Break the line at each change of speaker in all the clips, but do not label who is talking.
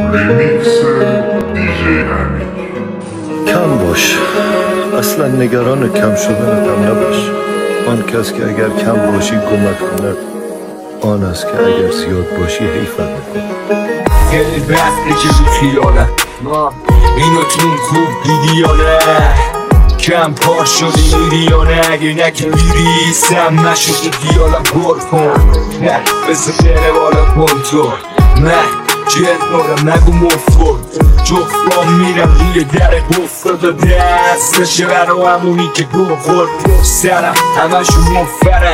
ریمیکس دیجی امین.
کم باش، اصلا نگران کم شدنت هم نباش. آن کس که اگر کم باشی گمت کند، آن است که اگر زیاد باشی حیفت میکند.
خیلی بسته که بود خیاله اینو تون خوب دیدی یا نه؟ کم پار شدی میری یا نه؟ اگه نکه میری سم نشده دیالم پر کن. نه بسه بره بالا کنترل، نه جرد دارم نگو مفرد. جفتام میرم روی در افتاده دست بشه برا همونی که گو خورد سرم همشون مفرن.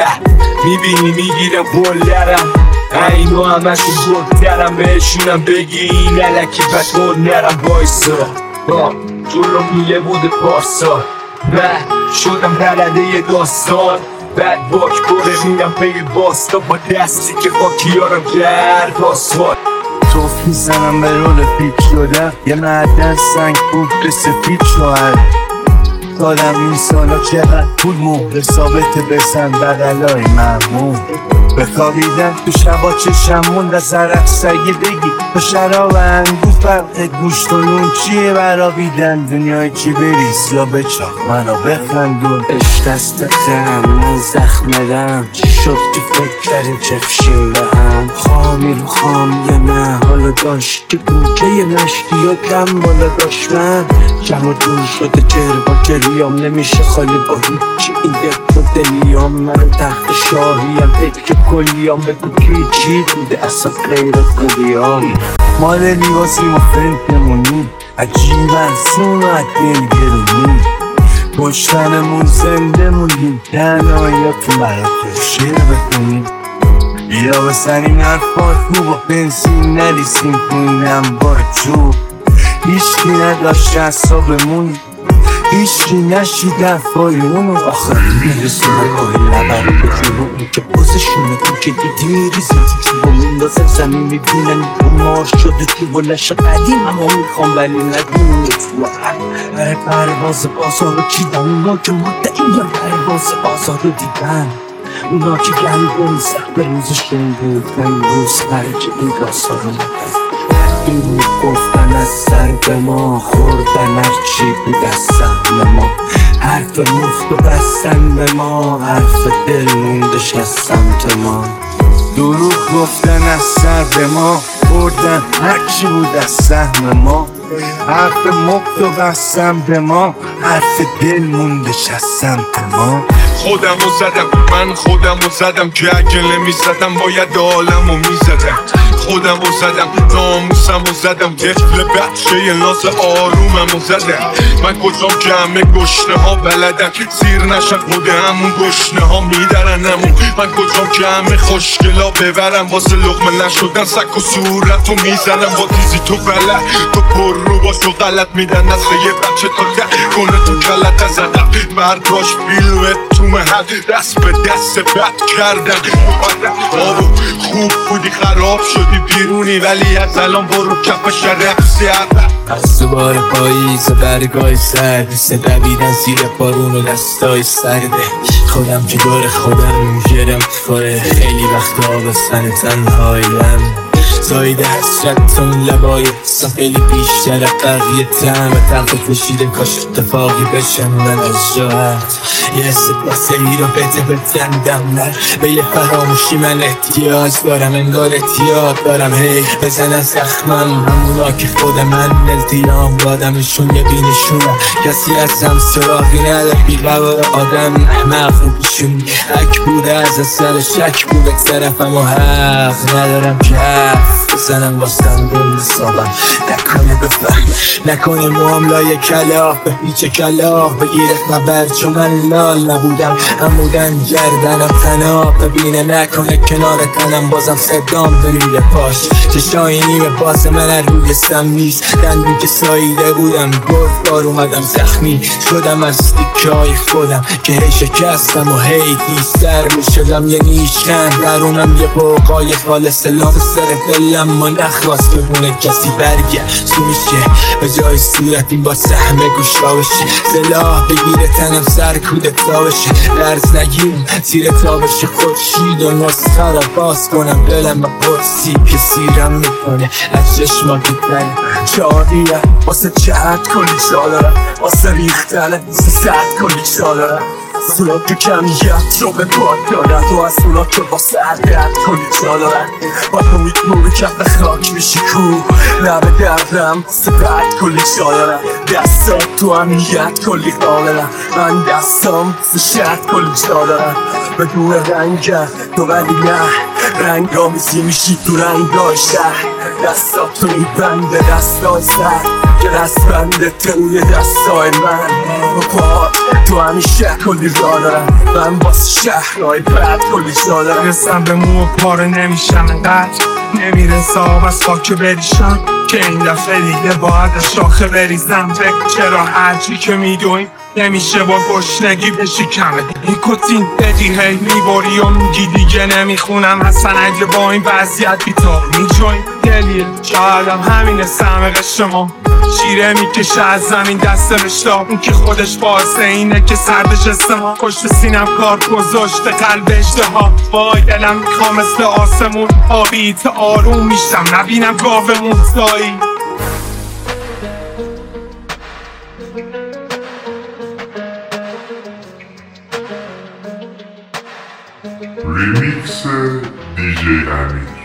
میبینی میگیرم بلدرم اینو همشون بلدرم بهشونم بگی این علکی بطور نرم بایسا جلو میله بوده پارسال من شدم رلده داستان بعد باک بره میرم پی باستا با دستی که خاکیارم کرد آسفالت.
توف میزنم به رول پیچ شده یه معدن سنگ بود به سفید شوهر دادم این سالا چقدر پول مهر ثابت بسن بغلای مرمون بخوابیدن تو شبا چشم موند زرق سگه بگی تو شراب انگو فرق گوشت و نون چیه برابیدن دنیای چی بریز یا بچاق منو بخندون
عشق دست دم من زخمدم چی شد که فکر کردیم چفشیم به هم خامی رو خامی من حالا داشت که بوکه مشتی و کم بالا داشت من جمع دور شده جر با جریام نمیشه خالی با هیچی این یک و دلیام من تخت شاهیم فکر کلیام بگو کی چی بوده اصلا غیر کلیام
مال لیباسیم و فرنکمونیم عجیبن سونت دل گرونیم پشتنمون زنده موندیم تنهاییاتون براتون شیر بکنیم بیا بسنیم حرفات رو با بنزین نریسیم کنیم بار چوب هیچکی نداشت اصابمون هیچکی نشید دفعای اونو آخر میرسونه گاهی لبر به جلو که بازشونه تو که دیدی میریزی تو چوبا میندازه زمین میبینن مار شده تو بلش قدیم اما میخوام ولی نگونه تو هر پرواز بازار رو چیدن اونا که مدعی پرواز بازار رو دیدن اونا که گندم سخت به روزشون بود امروز خرج این راستا رو ندن این گفتن از سر به ما خوردن هرچی بود از سهم ما حرف مفت و بستن به ما حرف دل موندش از سمت ما دروغ گفتن از سر به ما خوردن هرچی بود از سهم ما حرف مفت و بستن به ما حرف دل موندش از سمت ما
خودمو زدم من خودمو زدم که اگه نمیزدم باید عالمو میزدم خودمو زدم ناموسمو زدم طفل بچه ناز آروممو زدم من کجام که همه گشنه ها بلدن سیر نشن خود همون گشنه ها میدرنمون من کجام که همه خوشگلا ببرم واسه لقمه نشدن سک و صورتو میزنم با تیزی تو بلد تو پر رو باشو غلط میدن از یه بچه تا ده کنه تو کلت زدم برداش بیلوت تو محل دست به دست بد کردن آبو خوب بودی خراب شدی بیرونی ولی از الان برو کفش رقصی
از دوباره پاییز و برگای سرد مثل دویدن زیر بارون و دستای سرده خودم که دور خودم جرم کاره خیلی وقت آبستن تنهاییم زایده حسرتون لبای حسم خیلی بیشتر بقیه تم و تقت کشیده کاش اتفاقی بشم من از جاعت یه سپاس ای رو بده بتندم نه به یه فراموشی من احتیاج دارم انگار احتیاط دارم هی بزنن زخمم همونا که خود من التیام دادمشون یه بینشونم کسی ازم سراغی نداره بی قوار آدم مغروبشون حک بوده از اثر شک بوده طرفم و حق ندارم که بزنم باستم دل حسابم نکنه بفهم نکنه معاملای کلاق به پیچ کلاق بگیرت مبر چون من لال نبودم همودن گردنم تناب ببینه نکنه کنار تنم بازم صدام دلیل پاش چشای نیمه باز من روی سم نیست دندون که ساییده بودم گفتار اومدم زخمی شدم از دیکای خودم که هی شکستم و هی دیستر می شدم یه نیشکن درونم یه بوقای خالص لام سر دلم ما نخواست ببونه کسی برگه سومیشه به جای صورت این با سهم گوشا بشه سلاح بگیره تنم سر کودتا بشه درز نگیرم زیر تابش خودشید و نسخه را باز کنم دلم با پرسی که سیرم کم میکنه از چشما دیدنه جادیه واسه جهت کلی جا دارم واسه ریختنه واسه سرد کلی جا دارم سولا که کمیت رو به پاک دارم تو از سولا که با سردرد کلی جا دارم با تو میتونی کف خاک میشی کو لب دردم سپرد کلی جا دارم دستات تو امنیت کلی قابلم من دستام شرط کلی جا دارم بدون رنگم تو ولی نه رنگ آمیزی میشی تو رنگای شهر دستات تو میبنده دستای سر که دستبنده توی دستای من با پا تو همیشه کلی را دارم من باز شهرهای بد کلی جا دارم
رسم به مو و پاره نمیشم انقدر نمیرسم از خاک بریشم که این دفعه دیگه باید از شاخه بریزم فکر چرا هرچی که میدویم نمیشه با گشنگی بشکمه این کتین بدی هی میباری و میگی دیگه نمیخونم اصلا اگه با این وضعیت بیتار میجوین دلیل شایدم همینه سهم قشما شیره میکشه از زمین دست رشتاب اون که خودش باعثه اینه که سردش استما پشت سینم کار گذاشته قلب اشتها وای دلم میخوام مثل آسمون آبیت آروم میشم نبینم گاومون زایی
ریمیکس دیجی امین.